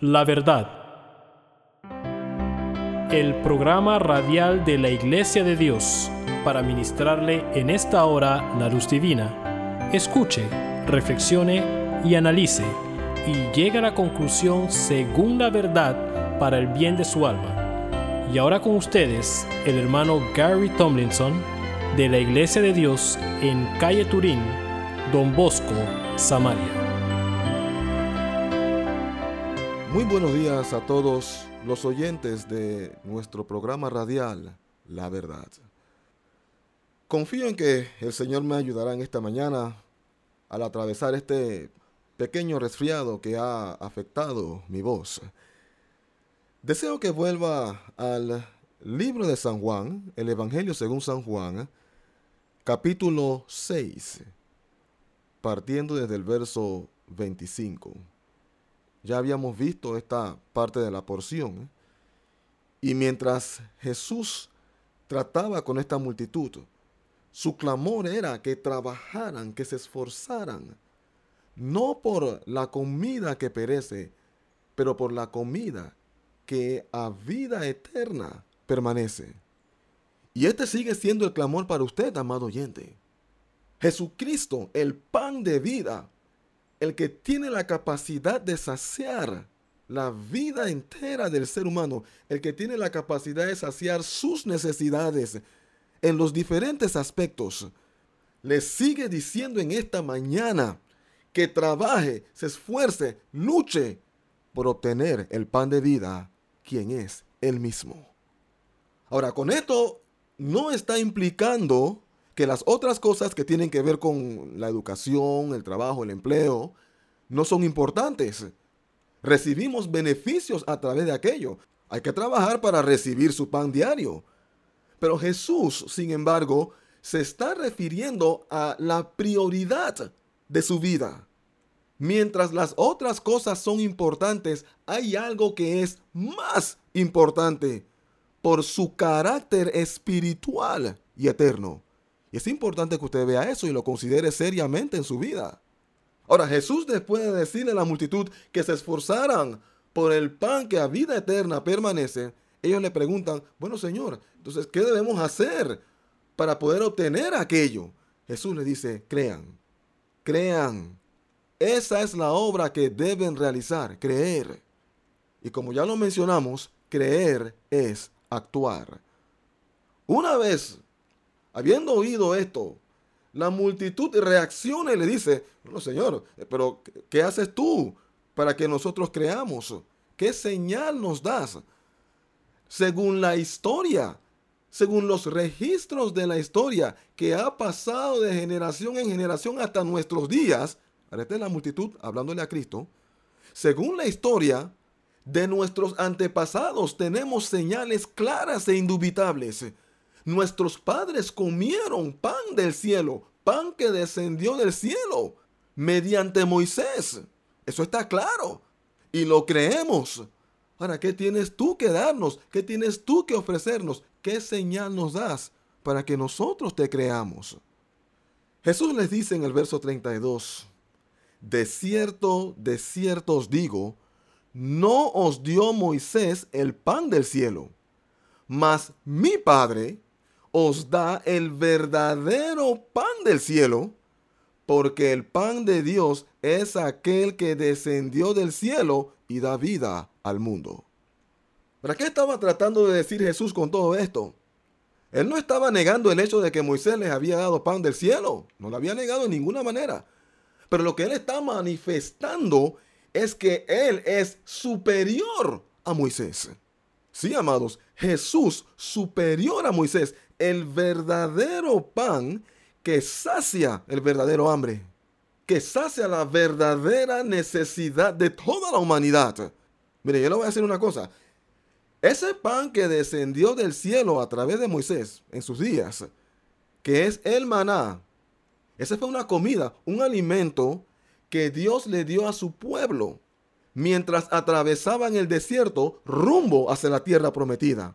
la verdad. El programa radial de la Iglesia de Dios para ministrarle en esta hora la luz divina. Escuche, reflexione y analice y llegue a la conclusión según la verdad para el bien de su alma. Y ahora con ustedes, el hermano Gary Tomlinson de la Iglesia de Dios en calle Turín, Don Bosco, Samaria. Muy buenos días a todos los oyentes de nuestro programa radial, La Verdad. Confío en que el Señor me ayudará en esta mañana al atravesar este pequeño resfriado que ha afectado mi voz. Deseo que vuelva al libro de San Juan, el Evangelio según San Juan, capítulo 6, partiendo desde el verso 25. Ya habíamos visto esta parte de la porción. Y mientras Jesús trataba con esta multitud, su clamor era que trabajaran, que se esforzaran, no por la comida que perece, pero por la comida que a vida eterna permanece. Y este sigue siendo el clamor para usted, amado oyente. Jesucristo, el pan de vida, el que tiene la capacidad de saciar la vida entera del ser humano, el que tiene la capacidad de saciar sus necesidades en los diferentes aspectos, le sigue diciendo en esta mañana que trabaje, se esfuerce, luche por obtener el pan de vida, quien es Él mismo. Ahora, con esto no está implicando que las otras cosas que tienen que ver con la educación, el trabajo, el empleo, no son importantes. Recibimos beneficios a través de aquello. Hay que trabajar para recibir su pan diario. Pero Jesús, sin embargo, se está refiriendo a la prioridad de su vida. Mientras las otras cosas son importantes, hay algo que es más importante por su carácter espiritual y eterno. Y es importante que usted vea eso y lo considere seriamente en su vida. Ahora, Jesús, después de decirle a la multitud que se esforzaran por el pan que a vida eterna permanece, ellos le preguntan, bueno, Señor, entonces, ¿qué debemos hacer para poder obtener aquello? Jesús les dice, crean. Esa es la obra que deben realizar, creer. Y como ya lo mencionamos, creer es actuar. Una vez habiendo oído esto, la multitud reacciona y le dice, bueno, Señor, pero ¿qué haces tú para que nosotros creamos? ¿Qué señal nos das? Según la historia, según los registros de la historia que ha pasado de generación en generación hasta nuestros días, ahora esta es la multitud hablándole a Cristo, según la historia de nuestros antepasados tenemos señales claras e indubitables. Nuestros padres comieron pan del cielo, pan que descendió del cielo, mediante Moisés. Eso está claro. Y lo creemos. Ahora, ¿qué tienes tú que darnos? ¿Qué tienes tú que ofrecernos? ¿Qué señal nos das para que nosotros te creamos? Jesús les dice en el verso 32, de cierto os digo, no os dio Moisés el pan del cielo, mas mi Padre os da el verdadero pan del cielo, porque el pan de Dios es aquel que descendió del cielo y da vida al mundo. ¿Para qué estaba tratando de decir Jesús con todo esto? Él no estaba negando el hecho de que Moisés les había dado pan del cielo, no lo había negado de ninguna manera. Pero lo que él está manifestando es que él es superior a Moisés. Sí, amados, Jesús superior a Moisés, el verdadero pan que sacia el verdadero hambre, que sacia la verdadera necesidad de toda la humanidad. Mire, yo le voy a decir una cosa. Ese pan que descendió del cielo a través de Moisés en sus días, que es el maná, esa fue una comida, un alimento que Dios le dio a su pueblo mientras atravesaban el desierto rumbo hacia la tierra prometida.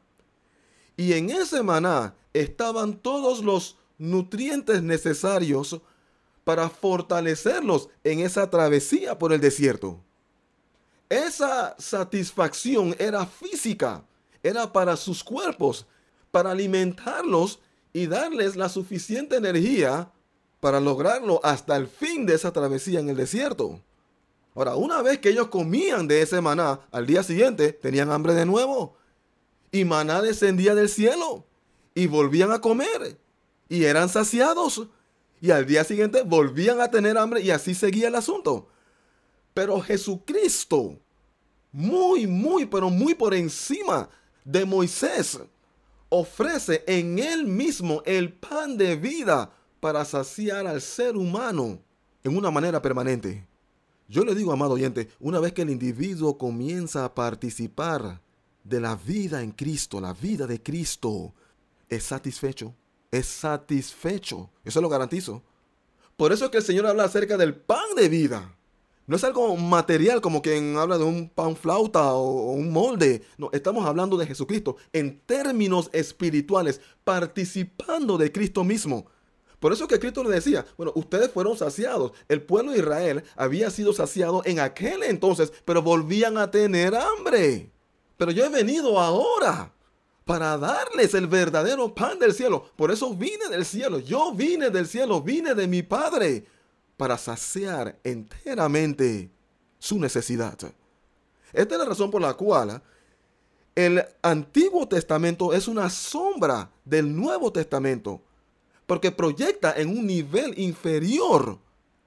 Y en ese maná estaban todos los nutrientes necesarios para fortalecerlos en esa travesía por el desierto. Esa satisfacción era física, era para sus cuerpos, para alimentarlos y darles la suficiente energía para lograrlo hasta el fin de esa travesía en el desierto. Ahora, una vez que ellos comían de ese maná, al día siguiente tenían hambre de nuevo. Y maná descendía del cielo y volvían a comer y eran saciados. Y al día siguiente volvían a tener hambre y así seguía el asunto. Pero Jesucristo, pero muy por encima de Moisés, ofrece en él mismo el pan de vida para saciar al ser humano en una manera permanente. Yo le digo, amado oyente, una vez que el individuo comienza a participar de la vida en Cristo, la vida de Cristo, es satisfecho. Eso lo garantizo. Por eso es que el Señor habla acerca del pan de vida. No es algo material como quien habla de un pan flauta o un molde. No, estamos hablando de Jesucristo en términos espirituales, participando de Cristo mismo. Por eso es que Cristo le decía, bueno, ustedes fueron saciados. El pueblo de Israel había sido saciado en aquel entonces, pero volvían a tener hambre. Pero yo he venido ahora para darles el verdadero pan del cielo. Por eso vine del cielo. Yo vine del cielo, vine de mi Padre para saciar enteramente su necesidad. Esta es la razón por la cual el Antiguo Testamento es una sombra del Nuevo Testamento, porque proyecta en un nivel inferior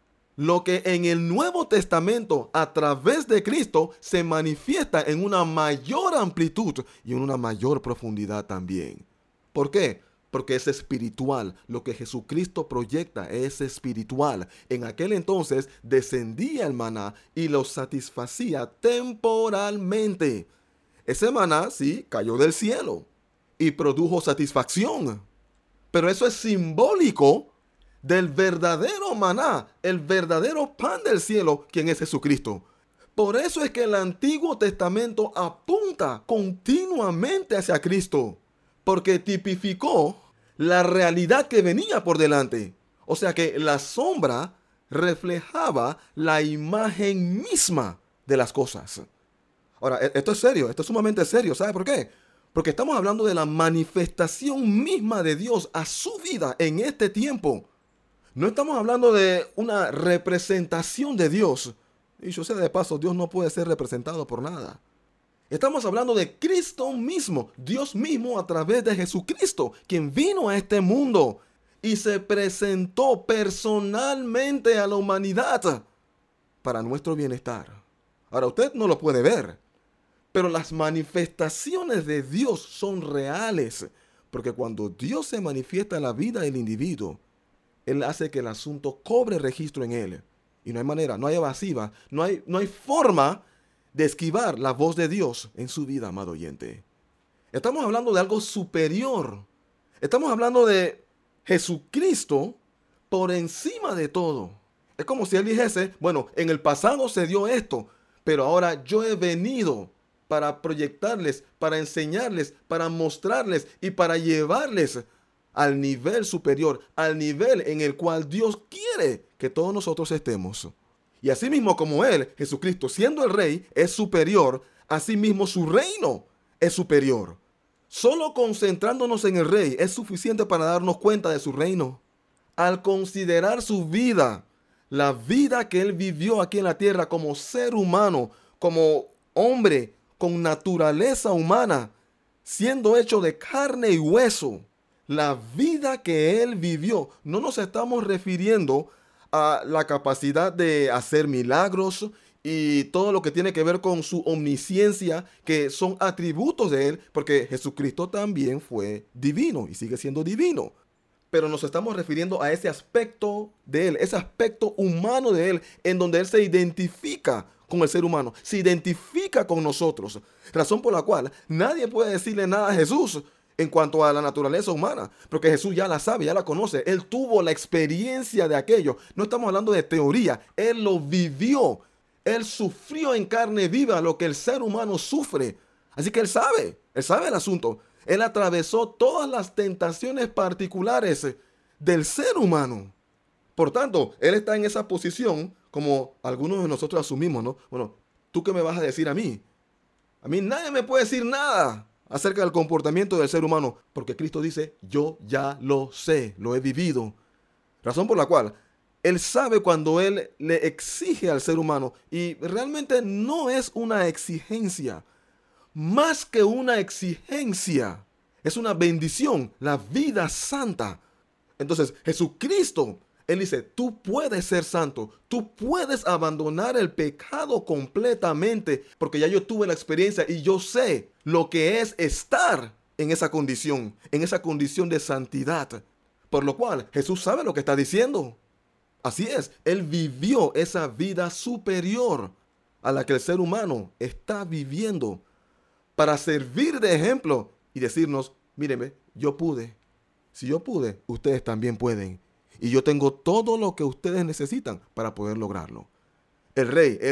lo que en el Nuevo Testamento, a través de Cristo, se manifiesta en una mayor amplitud y en una mayor profundidad también. ¿Por qué? Porque es espiritual. Lo que Jesucristo proyecta es espiritual. En aquel entonces descendía el maná y lo satisfacía temporalmente. Ese maná, sí, cayó del cielo y produjo satisfacción. Pero eso es simbólico del verdadero maná, el verdadero pan del cielo, quien es Jesucristo. Por eso es que el Antiguo Testamento apunta continuamente hacia Cristo, porque tipificó la realidad que venía por delante. O sea que la sombra reflejaba la imagen misma de las cosas. Ahora, esto es serio, esto es sumamente serio. ¿Sabe por qué? Porque estamos hablando de la manifestación misma de Dios a su vida en este tiempo. No estamos hablando de una representación de Dios. Y yo sé de paso, Dios no puede ser representado por nada. Estamos hablando de Cristo mismo, Dios mismo a través de Jesucristo, quien vino a este mundo y se presentó personalmente a la humanidad para nuestro bienestar. Ahora, usted no lo puede ver, pero las manifestaciones de Dios son reales, porque cuando Dios se manifiesta en la vida del individuo, Él hace que el asunto cobre registro en él. Y no hay manera, no hay evasiva, no hay forma de esquivar la voz de Dios en su vida, amado oyente. Estamos hablando de algo superior. Estamos hablando de Jesucristo por encima de todo. Es como si Él dijese, bueno, en el pasado se dio esto, pero ahora yo he venido para proyectarles, para enseñarles, para mostrarles y para llevarles al nivel superior, al nivel en el cual Dios quiere que todos nosotros estemos. Y así mismo como Él, Jesucristo, siendo el Rey, es superior, así mismo su reino es superior. Solo concentrándonos en el Rey es suficiente para darnos cuenta de su reino. Al considerar su vida, la vida que Él vivió aquí en la tierra como ser humano, como hombre, con naturaleza humana, siendo hecho de carne y hueso, la vida que Él vivió, no nos estamos refiriendo a la capacidad de hacer milagros y todo lo que tiene que ver con su omnisciencia, que son atributos de Él, porque Jesucristo también fue divino y sigue siendo divino. Pero nos estamos refiriendo a ese aspecto de Él, ese aspecto humano de Él, en donde Él se identifica con el ser humano, se identifica con nosotros. Razón por la cual nadie puede decirle nada a Jesús en cuanto a la naturaleza humana, porque Jesús ya la sabe, ya la conoce. Él tuvo la experiencia de aquello. No estamos hablando de teoría, Él lo vivió. Él sufrió en carne viva lo que el ser humano sufre. Así que Él sabe el asunto. Él atravesó todas las tentaciones particulares del ser humano. Por tanto, Él está en esa posición como algunos de nosotros asumimos, ¿no? Bueno, ¿tú qué me vas a decir a mí? A mí nadie me puede decir nada acerca del comportamiento del ser humano, porque Cristo dice, yo ya lo sé, lo he vivido. Razón por la cual Él sabe cuando Él le exige al ser humano, y realmente no es una exigencia, más que una exigencia, es una bendición, la vida santa. Entonces, Jesucristo, Él dice, tú puedes ser santo, tú puedes abandonar el pecado completamente, porque ya yo tuve la experiencia y yo sé lo que es estar en esa condición de santidad. Por lo cual, Jesús sabe lo que está diciendo. Así es, Él vivió esa vida superior a la que el ser humano está viviendo para servir de ejemplo y decirnos, míreme, yo pude. Si yo pude, ustedes también pueden. Y yo tengo todo lo que ustedes necesitan para poder lograrlo. El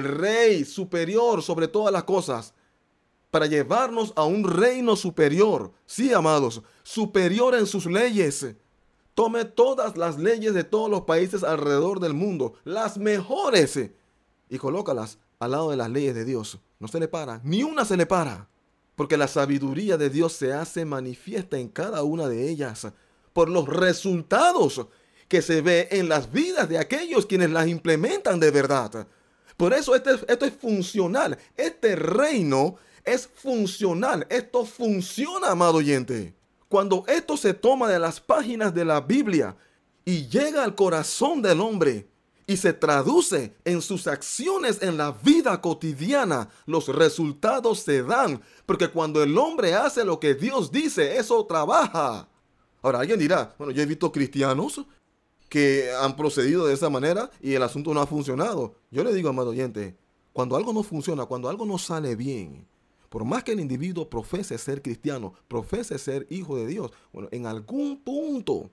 rey superior sobre todas las cosas, para llevarnos a un reino superior. Sí, amados, superior en sus leyes. Tome todas las leyes de todos los países alrededor del mundo, las mejores, y colócalas al lado de las leyes de Dios. No se le para, ni una se le para, porque la sabiduría de Dios se hace manifiesta en cada una de ellas por los resultados que se ve en las vidas de aquellos quienes las implementan de verdad. Por eso esto es funcional. Este reino es funcional. Esto funciona, amado oyente. Cuando esto se toma de las páginas de la Biblia y llega al corazón del hombre y se traduce en sus acciones en la vida cotidiana, los resultados se dan. Porque cuando el hombre hace lo que Dios dice, eso trabaja. Ahora, alguien dirá, bueno, yo he visto cristianos que han procedido de esa manera y el asunto no ha funcionado. Yo le digo, amado oyente, cuando algo no funciona, cuando algo no sale bien, por más que el individuo profese ser cristiano, profese ser hijo de Dios, bueno, en algún punto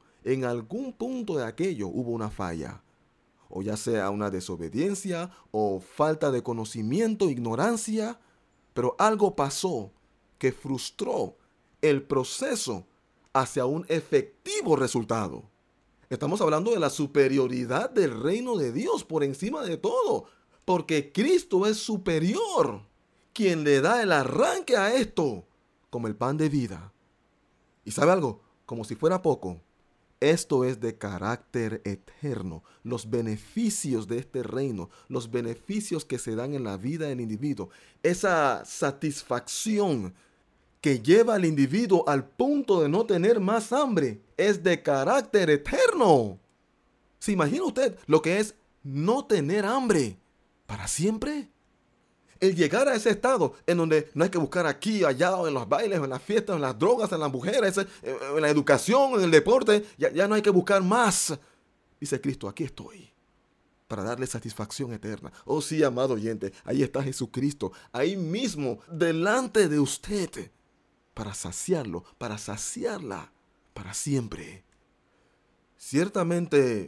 de aquello hubo una falla. O ya sea una desobediencia o falta de conocimiento, ignorancia, pero algo pasó que frustró el proceso hacia un efectivo resultado. Estamos hablando de la superioridad del reino de Dios por encima de todo, porque Cristo es superior, quien le da el arranque a esto como el pan de vida. ¿Y sabe algo? Como si fuera poco, esto es de carácter eterno. Los beneficios de este reino, los beneficios que se dan en la vida del individuo, esa satisfacción que lleva al individuo al punto de no tener más hambre, es de carácter eterno. ¿Se imagina usted lo que es no tener hambre para siempre? El llegar a ese estado en donde no hay que buscar aquí, allá, o en los bailes, o en las fiestas, o en las drogas, en las mujeres, en la educación, en el deporte, ya no hay que buscar más. Dice Cristo, aquí estoy para darle satisfacción eterna. Oh sí, amado oyente, ahí está Jesucristo, ahí mismo, delante de usted, para saciarlo, para saciarla, para siempre. Ciertamente,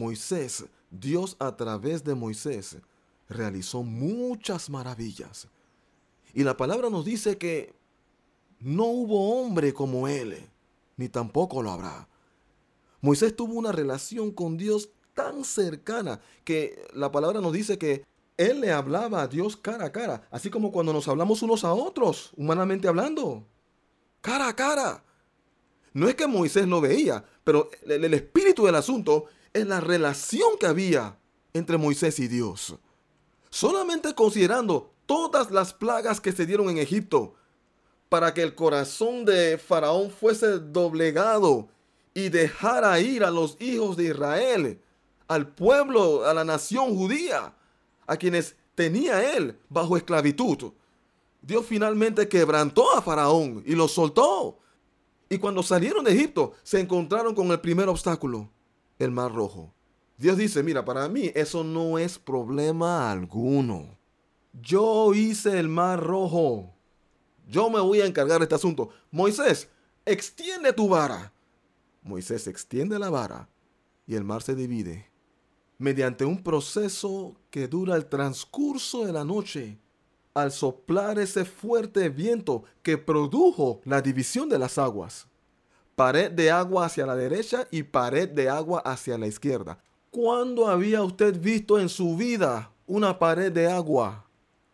Dios a través de Moisés, realizó muchas maravillas. Y la palabra nos dice que no hubo hombre como él, ni tampoco lo habrá. Moisés tuvo una relación con Dios tan cercana que la palabra nos dice que él le hablaba a Dios cara a cara, así como cuando nos hablamos unos a otros, humanamente hablando. Cara a cara. No es que Moisés lo veía, pero el espíritu del asunto es la relación que había entre Moisés y Dios. Solamente considerando todas las plagas que se dieron en Egipto, para que el corazón de Faraón fuese doblegado y dejara ir a los hijos de Israel, al pueblo, a la nación judía, a quienes tenía él bajo esclavitud. Dios finalmente quebrantó a Faraón y lo soltó. Y cuando salieron de Egipto, se encontraron con el primer obstáculo, el Mar Rojo. Dios dice, mira, para mí eso no es problema alguno. Yo hice el Mar Rojo. Yo me voy a encargar de este asunto. Moisés, extiende tu vara. Moisés extiende la vara y el mar se divide. Mediante un proceso que dura el transcurso de la noche, al soplar ese fuerte viento que produjo la división de las aguas. Pared de agua hacia la derecha y pared de agua hacia la izquierda. ¿Cuándo había usted visto en su vida una pared de agua?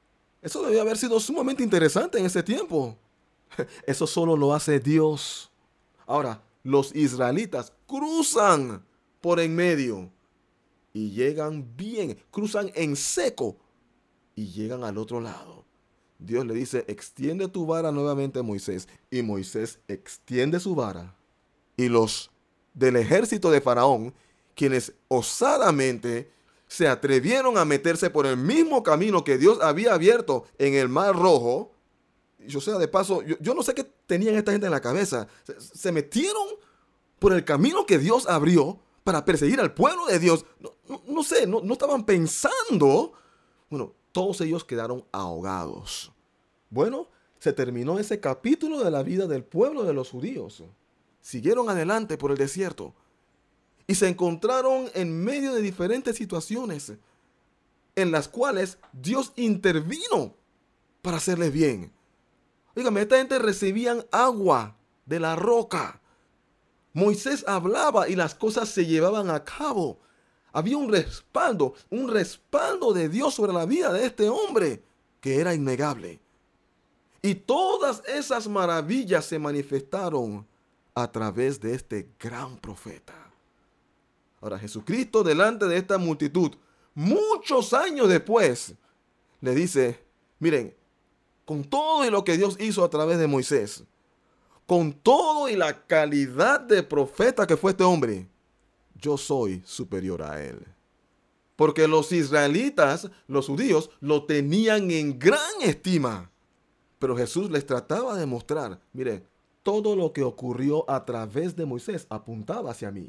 Eso debió haber sido sumamente interesante en ese tiempo. Eso solo lo hace Dios. Ahora, los israelitas cruzan por en medio y llegan bien, cruzan en seco y llegan al otro lado. Dios le dice, extiende tu vara nuevamente a Moisés. Y Moisés extiende su vara. Y los del ejército de Faraón, quienes osadamente se atrevieron a meterse por el mismo camino que Dios había abierto en el Mar Rojo. Y, o sea, de paso, yo no sé qué tenían esta gente en la cabeza. Se metieron por el camino que Dios abrió para perseguir al pueblo de Dios. No sé, no estaban pensando. Bueno, todos ellos quedaron ahogados. Bueno, se terminó ese capítulo de la vida del pueblo de los judíos. Siguieron adelante por el desierto y se encontraron en medio de diferentes situaciones en las cuales Dios intervino para hacerles bien. Dígame, esta gente recibían agua de la roca. Moisés hablaba y las cosas se llevaban a cabo. Había un respaldo de Dios sobre la vida de este hombre que era innegable. Y todas esas maravillas se manifestaron a través de este gran profeta. Ahora, Jesucristo, delante de esta multitud, muchos años después, le dice, miren, con todo y lo que Dios hizo a través de Moisés, con todo y la calidad de profeta que fue este hombre, yo soy superior a él. Porque los israelitas, los judíos, lo tenían en gran estima. Pero Jesús les trataba de mostrar, mire, todo lo que ocurrió a través de Moisés apuntaba hacia mí.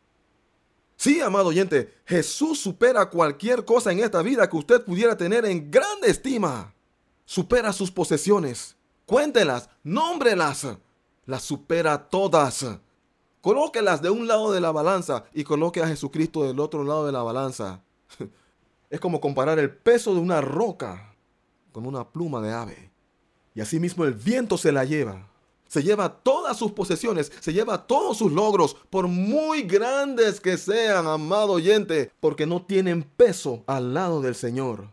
Sí, amado oyente, Jesús supera cualquier cosa en esta vida que usted pudiera tener en grande estima. Supera sus posesiones. Cuéntelas, nómbrelas. Las supera todas. Colóquelas de un lado de la balanza y coloque a Jesucristo del otro lado de la balanza. Es como comparar el peso de una roca con una pluma de ave. Y asimismo el viento se la lleva. Se lleva todas sus posesiones, se lleva todos sus logros, por muy grandes que sean, amado oyente, porque no tienen peso al lado del Señor.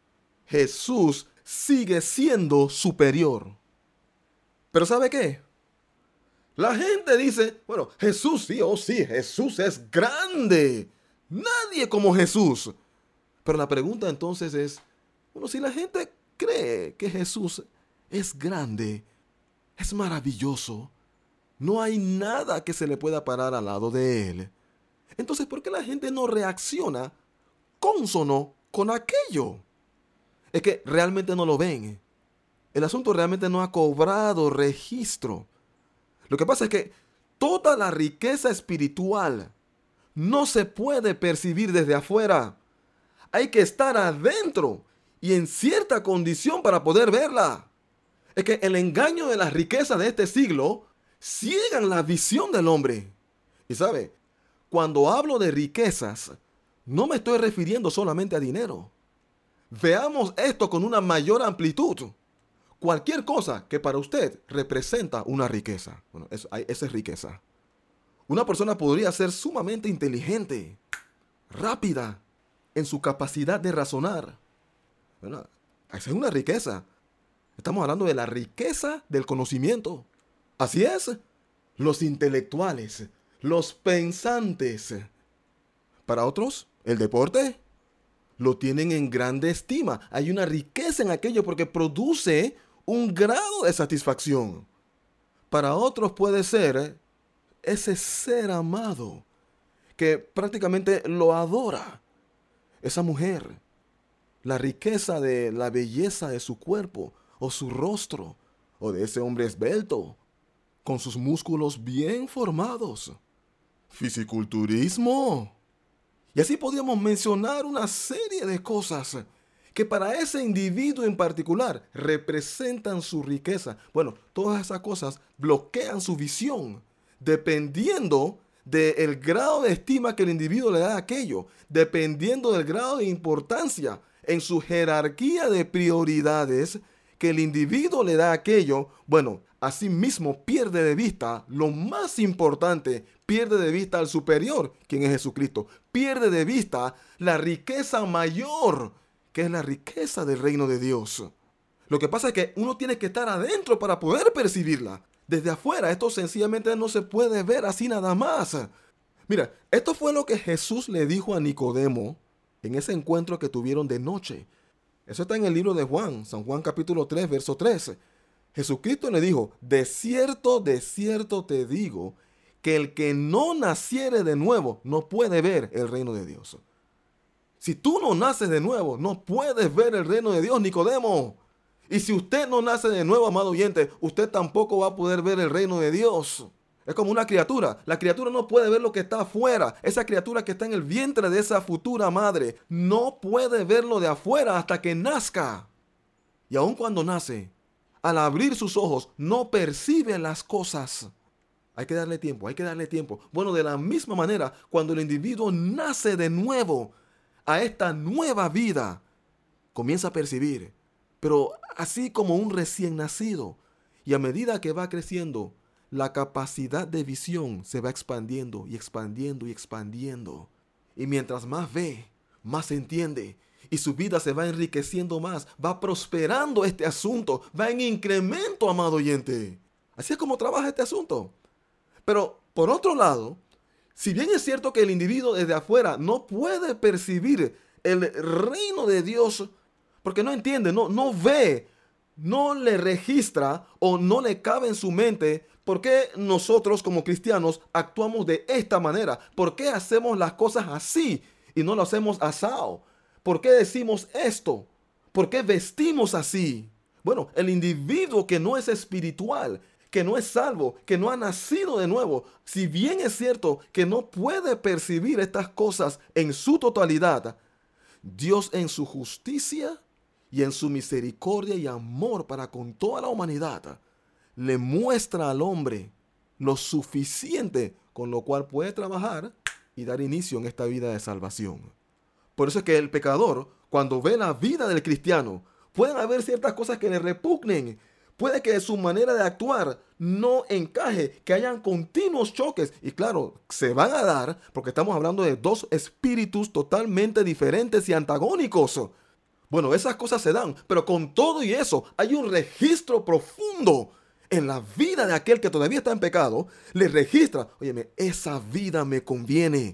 Jesús sigue siendo superior. Pero ¿sabe qué? La gente dice, bueno, Jesús sí, Jesús es grande. Nadie como Jesús. Pero la pregunta entonces es, bueno, si la gente cree que Jesús es grande, es maravilloso, no hay nada que se le pueda parar al lado de él, entonces, ¿por qué la gente no reacciona cónsono con aquello? Es que realmente no lo ven. El asunto realmente no ha cobrado registro. Lo que pasa es que toda la riqueza espiritual no se puede percibir desde afuera. Hay que estar adentro y en cierta condición para poder verla. Es que el engaño de las riquezas de este siglo ciegan la visión del hombre. Y sabe, cuando hablo de riquezas, no me estoy refiriendo solamente a dinero. Veamos esto con una mayor amplitud. Cualquier cosa que para usted representa una riqueza. Bueno, esa es riqueza. Una persona podría ser sumamente inteligente, rápida, en su capacidad de razonar. Bueno, esa es una riqueza. Estamos hablando de la riqueza del conocimiento. Así es, los intelectuales, los pensantes. Para otros, el deporte lo tienen en grande estima. Hay una riqueza en aquello porque produce un grado de satisfacción. Para otros puede ser ese ser amado que prácticamente lo adora. Esa mujer, la riqueza de la belleza de su cuerpo o su rostro, o de ese hombre esbelto, con sus músculos bien formados. Fisiculturismo. Y así podríamos mencionar una serie de cosas que para ese individuo en particular representan su riqueza. Bueno, todas esas cosas bloquean su visión, dependiendo del grado de estima que el individuo le da a aquello, dependiendo del grado de importancia en su jerarquía de prioridades que el individuo le da a aquello. Bueno, asimismo pierde de vista lo más importante, pierde de vista al superior, quien es Jesucristo, pierde de vista la riqueza mayor, que es la riqueza del reino de Dios. Lo que pasa es que uno tiene que estar adentro para poder percibirla. Desde afuera esto sencillamente no se puede ver así nada más. Mira, esto fue lo que Jesús le dijo a Nicodemo en ese encuentro que tuvieron de noche. Eso está en el libro de Juan, San Juan capítulo 3, verso 13. Jesucristo le dijo, de cierto te digo, que el que no naciere de nuevo no puede ver el reino de Dios. Si tú no naces de nuevo, no puedes ver el reino de Dios, Nicodemo. Y si usted no nace de nuevo, amado oyente, usted tampoco va a poder ver el reino de Dios. Es como una criatura. La criatura no puede ver lo que está afuera. Esa criatura que está en el vientre de esa futura madre no puede verlo de afuera hasta que nazca. Y aun cuando nace, al abrir sus ojos, no percibe las cosas. Hay que darle tiempo, hay que darle tiempo. Bueno, de la misma manera, cuando el individuo nace de nuevo a esta nueva vida, comienza a percibir, pero así como un recién nacido. Y a medida que va creciendo, la capacidad de visión se va expandiendo y expandiendo y expandiendo. Y mientras más ve, más entiende. Y su vida se va enriqueciendo más, va prosperando este asunto, va en incremento, amado oyente. Así es como trabaja este asunto. Pero, por otro lado, si bien es cierto que el individuo desde afuera no puede percibir el reino de Dios, porque no entiende, no ve, no le registra o no le cabe en su mente por qué nosotros como cristianos actuamos de esta manera. ¿Por qué hacemos las cosas así y no lo hacemos asado? ¿Por qué decimos esto? ¿Por qué vestimos así? Bueno, el individuo que no es espiritual, que no es salvo, que no ha nacido de nuevo, si bien es cierto que no puede percibir estas cosas en su totalidad, Dios en su justicia y en su misericordia y amor para con toda la humanidad, le muestra al hombre lo suficiente con lo cual puede trabajar y dar inicio en esta vida de salvación. Por eso es que el pecador, cuando ve la vida del cristiano, pueden haber ciertas cosas que le repugnen. Puede que su manera de actuar no encaje, que hayan continuos choques. Y claro, se van a dar porque estamos hablando de dos espíritus totalmente diferentes y antagónicos. Bueno, esas cosas se dan, pero con todo y eso hay un registro profundo en la vida de aquel que todavía está en pecado. Le registra, óyeme, esa vida me conviene.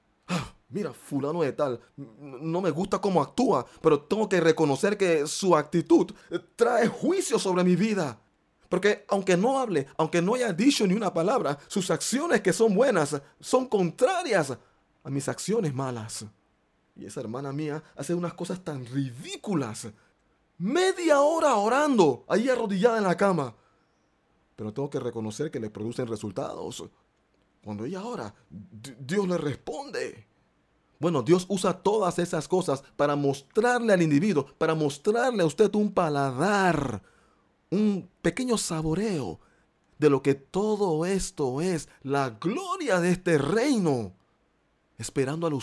Mira, fulano de tal, no me gusta cómo actúa, pero tengo que reconocer que su actitud trae juicio sobre mi vida. Porque aunque no hable, aunque no haya dicho ni una palabra, sus acciones que son buenas son contrarias a mis acciones malas. Y esa hermana mía hace unas cosas tan ridículas. Media hora orando, ahí arrodillada en la cama. Pero tengo que reconocer que le producen resultados. Cuando ella ora, Dios le responde. Bueno, Dios usa todas esas cosas para mostrarle al individuo, para mostrarle a usted un paladar, un pequeño saboreo de lo que todo esto es, la gloria de este reino. Esperándolo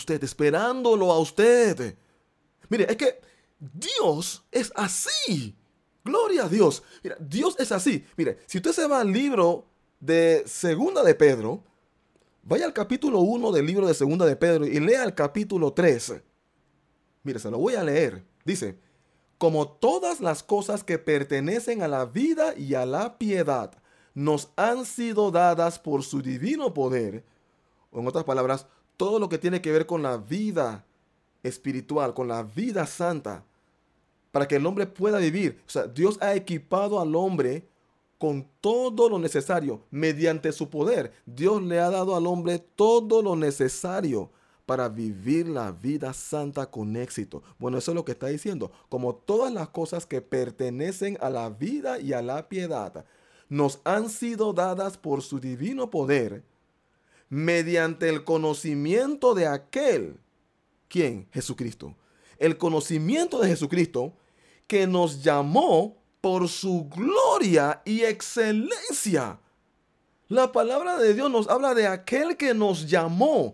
a usted. Mire, es que Dios es así. Gloria a Dios. Mira, Dios es así. Mire, si usted se va al libro de Segunda de Pedro, vaya al capítulo 1 del libro de Segunda de Pedro y lea el capítulo 3. Mire, se lo voy a leer. Dice, como todas las cosas que pertenecen a la vida y a la piedad nos han sido dadas por su divino poder, o en otras palabras, todo lo que tiene que ver con la vida espiritual, con la vida santa, para que el hombre pueda vivir. O sea, Dios ha equipado al hombre con todo lo necesario. Mediante su poder, Dios le ha dado al hombre todo lo necesario para vivir la vida santa con éxito. Bueno, eso es lo que está diciendo. Como todas las cosas que pertenecen a la vida y a la piedad nos han sido dadas por su divino poder, mediante el conocimiento de aquel, ¿quién? Jesucristo. El conocimiento de Jesucristo que nos llamó por su gloria y excelencia. La palabra de Dios nos habla de aquel que nos llamó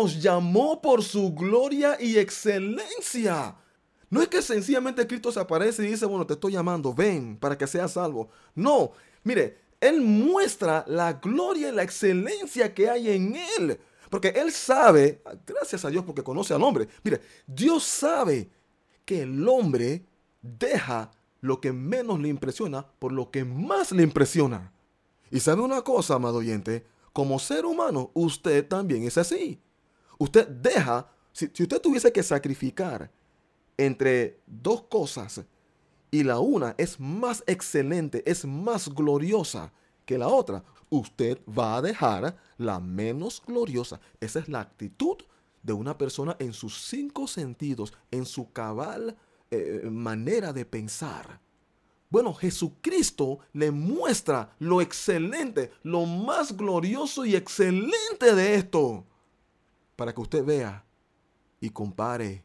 por su gloria y excelencia. No es que sencillamente Cristo se aparece y dice, bueno, te estoy llamando, ven para que seas salvo. No, mire, Él muestra la gloria y la excelencia que hay en Él. Porque Él sabe, gracias a Dios porque conoce al hombre. Mire, Dios sabe que el hombre deja lo que menos le impresiona por lo que más le impresiona. Y sabe una cosa, amado oyente, como ser humano, usted también es así. Usted deja, si usted tuviese que sacrificar entre dos cosas y la una es más excelente, es más gloriosa que la otra, usted va a dejar la menos gloriosa. Esa es la actitud de una persona en sus 5 sentidos, en su cabal manera de pensar. Bueno, Jesucristo le muestra lo excelente, lo más glorioso y excelente de esto, para que usted vea y compare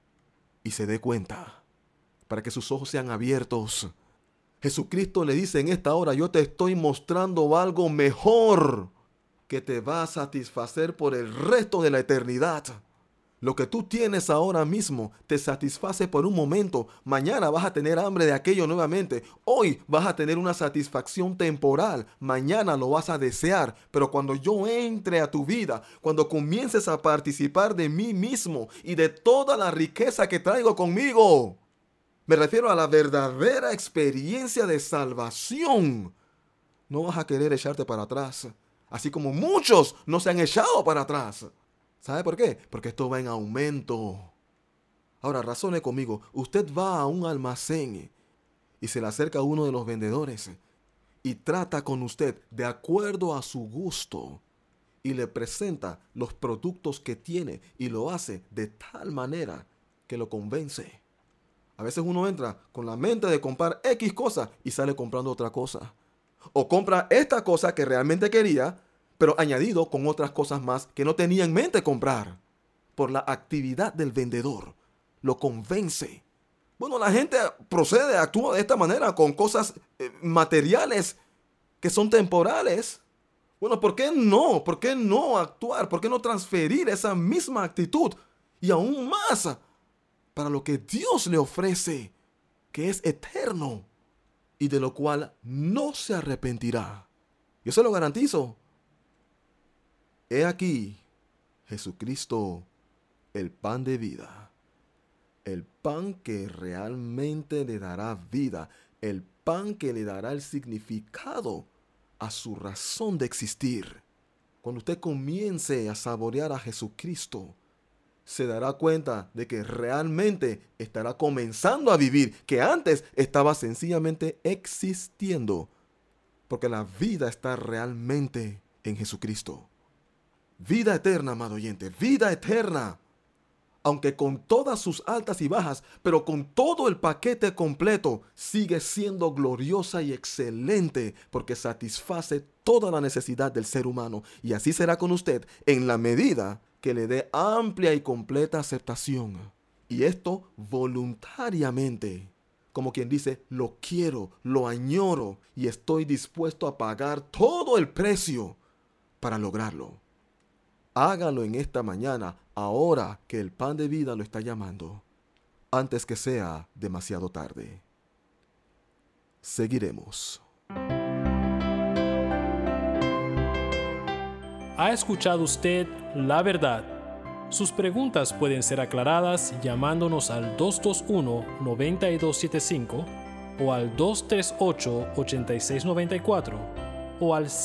y se dé cuenta, para que sus ojos sean abiertos. Jesucristo le dice en esta hora: yo te estoy mostrando algo mejor que te va a satisfacer por el resto de la eternidad. Lo que tú tienes ahora mismo te satisface por un momento. Mañana vas a tener hambre de aquello nuevamente. Hoy vas a tener una satisfacción temporal. Mañana lo vas a desear. Pero cuando yo entre a tu vida, cuando comiences a participar de mí mismo y de toda la riqueza que traigo conmigo, me refiero a la verdadera experiencia de salvación, no vas a querer echarte para atrás. Así como muchos no se han echado para atrás. ¿Sabe por qué? Porque esto va en aumento. Ahora, razone conmigo. Usted va a un almacén y se le acerca a uno de los vendedores y trata con usted de acuerdo a su gusto y le presenta los productos que tiene y lo hace de tal manera que lo convence. A veces uno entra con la mente de comprar X cosa y sale comprando otra cosa. O compra esta cosa que realmente quería, pero añadido con otras cosas más que no tenía en mente comprar. Por la actividad del vendedor, lo convence. Bueno, la gente procede, actúa de esta manera con cosas materiales que son temporales. Bueno, ¿por qué no? ¿Por qué no actuar? ¿Por qué no transferir esa misma actitud y aún más para lo que Dios le ofrece, que es eterno y de lo cual no se arrepentirá? Yo se lo garantizo. He aquí, Jesucristo, el pan de vida, el pan que realmente le dará vida, el pan que le dará el significado a su razón de existir. Cuando usted comience a saborear a Jesucristo, se dará cuenta de que realmente estará comenzando a vivir, que antes estaba sencillamente existiendo, porque la vida está realmente en Jesucristo. Vida eterna, amado oyente, vida eterna. Aunque con todas sus altas y bajas, pero con todo el paquete completo, sigue siendo gloriosa y excelente porque satisface toda la necesidad del ser humano. Y así será con usted en la medida que le dé amplia y completa aceptación. Y esto voluntariamente. Como quien dice, lo quiero, lo añoro y estoy dispuesto a pagar todo el precio para lograrlo. Hágalo en esta mañana, ahora que el pan de vida lo está llamando, antes que sea demasiado tarde. Seguiremos. ¿Ha escuchado usted la verdad? Sus preguntas pueden ser aclaradas llamándonos al 221-9275 o al 238-8694 o al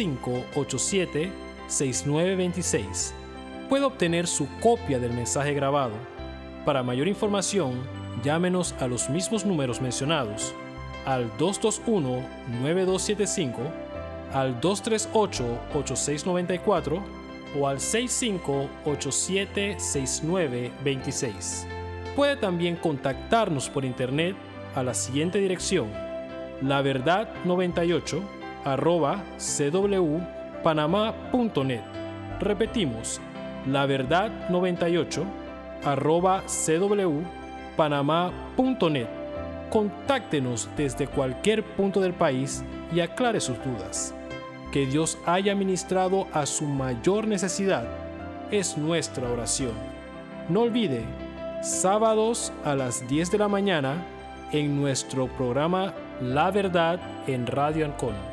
6587-6926. Puede obtener su copia del mensaje grabado. Para mayor información, llámenos a los mismos números mencionados, al 221-9275, al 238-8694 o al 6587-6926. Puede también contactarnos por internet a la siguiente dirección: laverdad98@cwpanama.net. Repetimos, laverdad98@cwpanama.net. Contáctenos desde cualquier punto del país y aclare sus dudas. Que Dios haya ministrado a su mayor necesidad es nuestra oración. No olvide, sábados a las 10 de la mañana en nuestro programa La Verdad en Radio Ancón.